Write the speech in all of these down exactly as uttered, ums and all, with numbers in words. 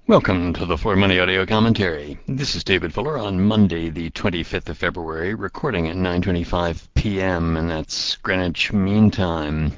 Welcome to the For Money audio commentary. This is David Fuller on Monday, the twenty-fifth of February, recording at nine twenty-five p m, and that's Greenwich Mean Time.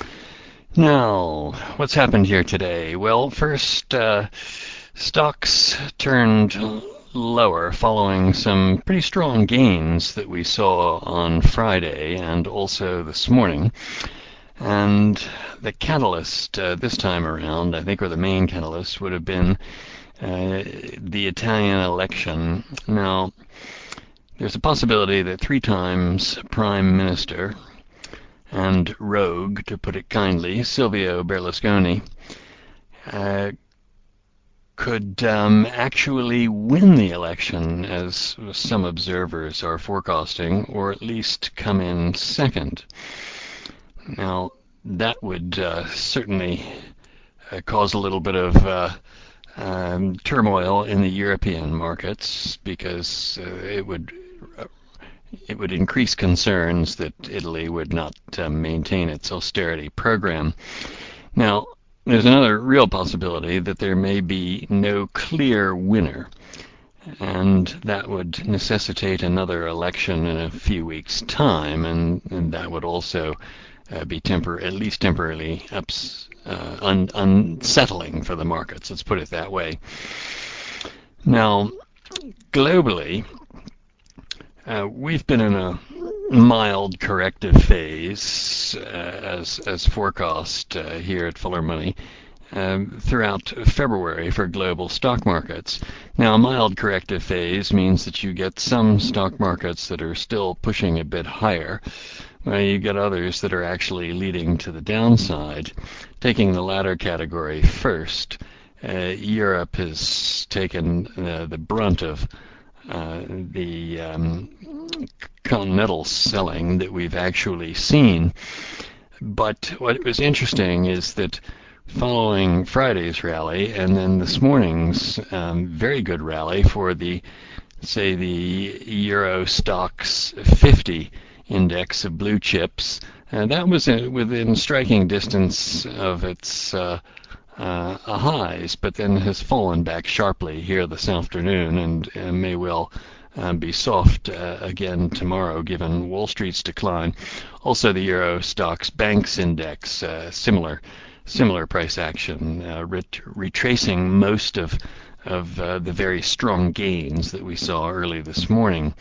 Now, what's happened here today? Well, first, uh, stocks turned lower following some pretty strong gains that we saw on Friday and also this morning. And the catalyst uh, this time around, I think, or the main catalyst, would have been uh, the Italian election. Now, there's a possibility that three times Prime Minister and rogue, to put it kindly, Silvio Berlusconi, uh, could um, actually win the election, as some observers are forecasting, or at least come in second. Now, that would uh, certainly uh, cause a little bit of uh, um, turmoil in the European markets, because uh, it would uh, it would increase concerns that Italy would not uh, maintain its austerity program. Now, there's another real possibility that there may be no clear winner, and that would necessitate another election in a few weeks' time, and, and that would also Uh, be tempor- at least temporarily ups, uh, un- unsettling for the markets. Let's put it that way. Now, globally, uh, we've been in a mild corrective phase, uh, as as forecast uh, here at Fuller Money, um, throughout February for global stock markets. Now, a mild corrective phase means that you get some stock markets that are still pushing a bit higher. Well, you get others that are actually leading to the downside. Taking the latter category first, uh, Europe has taken uh, the brunt of uh, the um, continental selling that we've actually seen. But what was interesting is that following Friday's rally and then this morning's um, very good rally for the, say, the Euro Stoxx fifty index of blue chips, and that was within striking distance of its uh, uh, highs, but then has fallen back sharply here this afternoon, and uh, may well um, be soft uh, again tomorrow, given Wall Street's decline. Also, the Euro Stoxx Banks Index, uh, similar similar price action, uh, ret- retracing most of of uh, the very strong gains that we saw early this morning.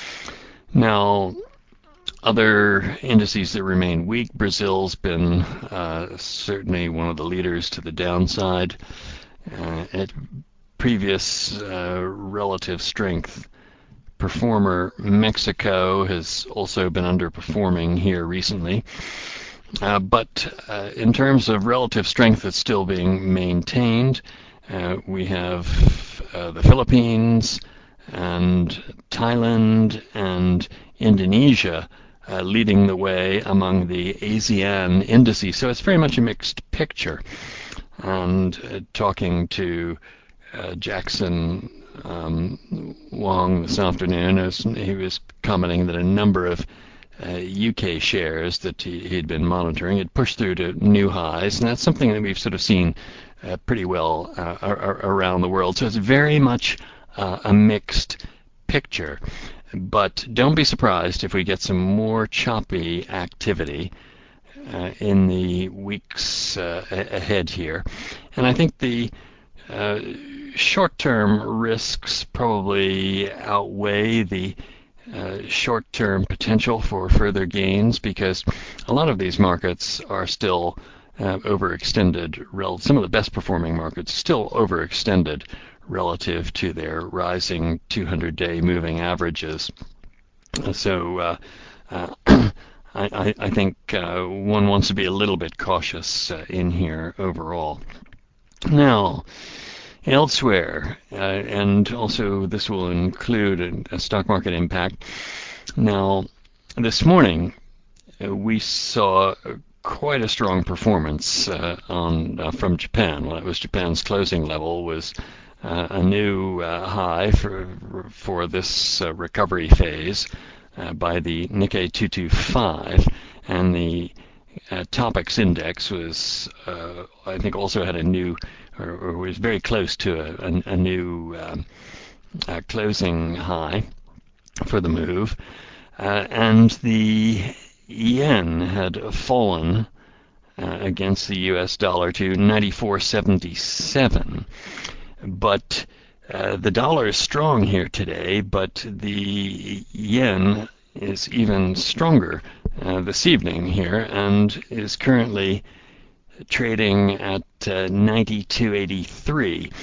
Now, other indices that remain weak, Brazil's been uh, certainly one of the leaders to the downside. Uh, at previous uh, relative strength performer, Mexico has also been underperforming here recently. Uh, but uh, in terms of relative strength that's still being maintained, uh, we have uh, the Philippines and Thailand and Indonesia Uh, leading the way among the ASEAN indices. So it's very much a mixed picture. And uh, talking to uh, Jackson um, Wong this afternoon, as he was commenting that a number of uh, U K shares that he, he'd been monitoring had pushed through to new highs, and that's something that we've sort of seen uh, pretty well uh, ar- around the world. So it's very much uh, a mixed picture. But don't be surprised if we get some more choppy activity uh, in the weeks uh, ahead here. And I think the uh, short-term risks probably outweigh the uh, short-term potential for further gains, because a lot of these markets are still uh, overextended. Some of the best performing markets still overextended relative to their rising two hundred day moving averages. So uh, uh, I, I think uh, one wants to be a little bit cautious uh, in here overall. Now, elsewhere, uh, and also this will include a, a stock market impact. Now, this morning uh, we saw quite a strong performance uh, on uh, from Japan. Well, it was Japan's closing level was Uh, a new uh, high for for this uh, recovery phase uh, by the Nikkei two twenty-five, and the uh, Topix index was, uh, I think, also had a new, or, or was very close to a, a, a new um, uh, closing high for the move, uh, and the yen had fallen uh, against the U S dollar to ninety-four seventy-seven. But uh, the dollar is strong here today, but the yen is even stronger uh, this evening here and is currently trading at uh, ninety-two eighty-three.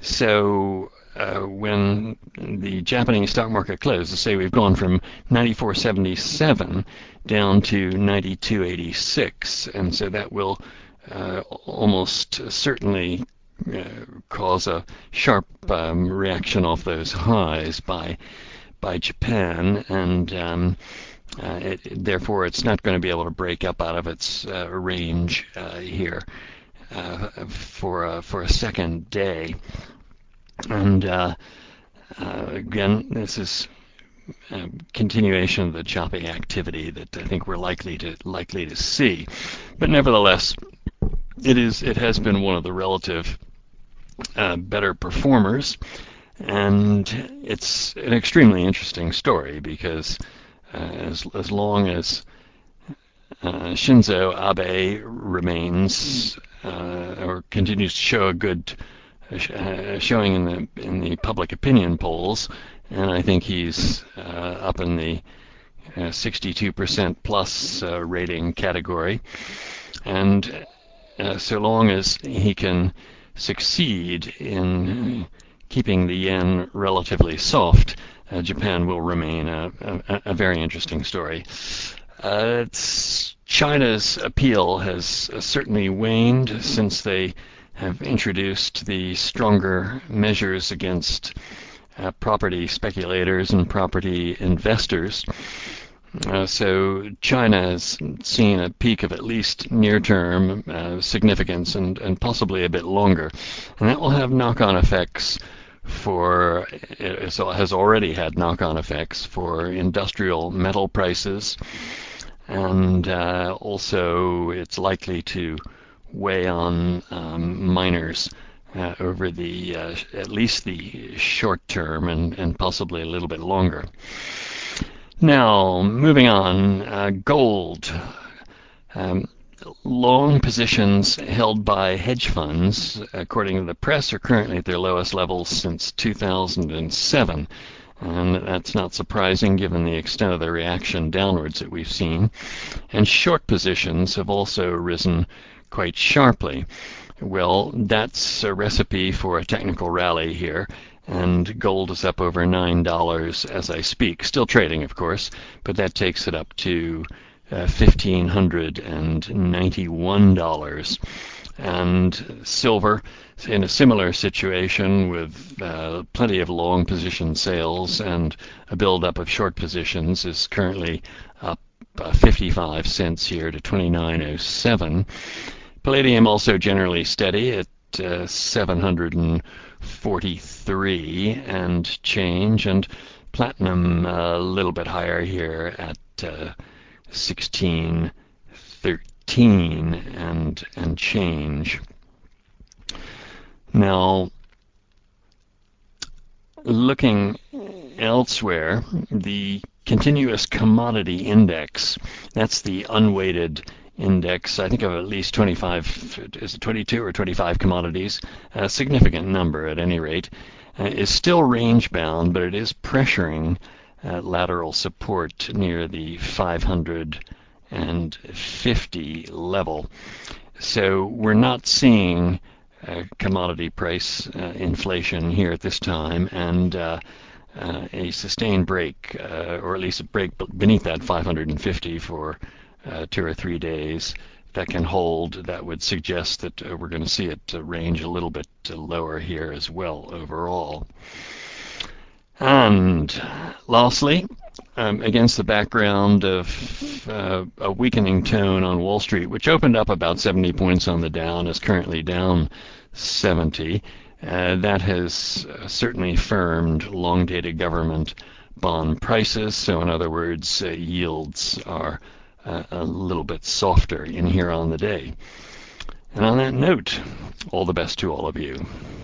So uh, when the Japanese stock market closed, let's say we've gone from ninety-four seventy-seven down to ninety-two eighty-six, and so that will uh, almost certainly uh, cause a sharp um, reaction off those highs by by Japan, and um, uh, it, therefore it's not going to be able to break up out of its uh, range uh, here uh, for a, for a second day. And uh, uh, again, this is a continuation of the choppy activity that I think we're likely to likely to see. But nevertheless, it is it has been one of the relative uh, better performers, and it's an extremely interesting story because uh, as as long as uh, Shinzo Abe remains uh, or continues to show a good uh, showing in the in the public opinion polls, and I think he's uh, up in the uh, sixty-two percent plus uh, rating category, and uh, so long as he can succeed in keeping the yen relatively soft, uh, Japan will remain a, a, a very interesting story. Uh, China's appeal has uh, certainly waned since they have introduced the stronger measures against uh, property speculators and property investors. Uh, so China has seen a peak of at least near-term uh, significance and, and possibly a bit longer. And that will have knock-on effects for, it has already had knock-on effects for industrial metal prices. And uh, also it's likely to weigh on um, miners uh, over the, uh, at least the short term and, and possibly a little bit longer. Now, moving on, uh, gold. Um, long positions held by hedge funds, according to the press, are currently at their lowest levels since two thousand seven. And that's not surprising given the extent of the reaction downwards that we've seen. And short positions have also risen quite sharply. Well, that's a recipe for a technical rally here. And gold is up over nine dollars as I speak. Still trading, of course, but that takes it up to uh, one thousand five hundred ninety-one dollars. And silver in a similar situation with uh, plenty of long position sales and a buildup of short positions is currently up uh, fifty-five cents here to twenty-nine oh seven. Palladium also generally steady at uh, seven hundred forty-three and change, and platinum a little bit higher here at uh, sixteen thirteen and and change. Now, looking elsewhere, the continuous commodity index, that's the unweighted index, I think of at least twenty-five, is it twenty-two or twenty-five commodities, a significant number at any rate, uh, is still range bound, but it is pressuring uh, lateral support near the five hundred fifty level. So we're not seeing uh, commodity price uh, inflation here at this time, and uh, uh, a sustained break, uh, or at least a break beneath that five hundred fifty for Uh, two or three days that can hold, that would suggest that uh, we're going to see it uh, range a little bit uh, lower here as well overall. And lastly, um, against the background of uh, a weakening tone on Wall Street, which opened up about seventy points on the down, is currently down seventy, uh, that has uh, certainly firmed long-dated government bond prices. So in other words, uh, yields are uh, a little bit softer in here on the day. And on that note, all the best to all of you.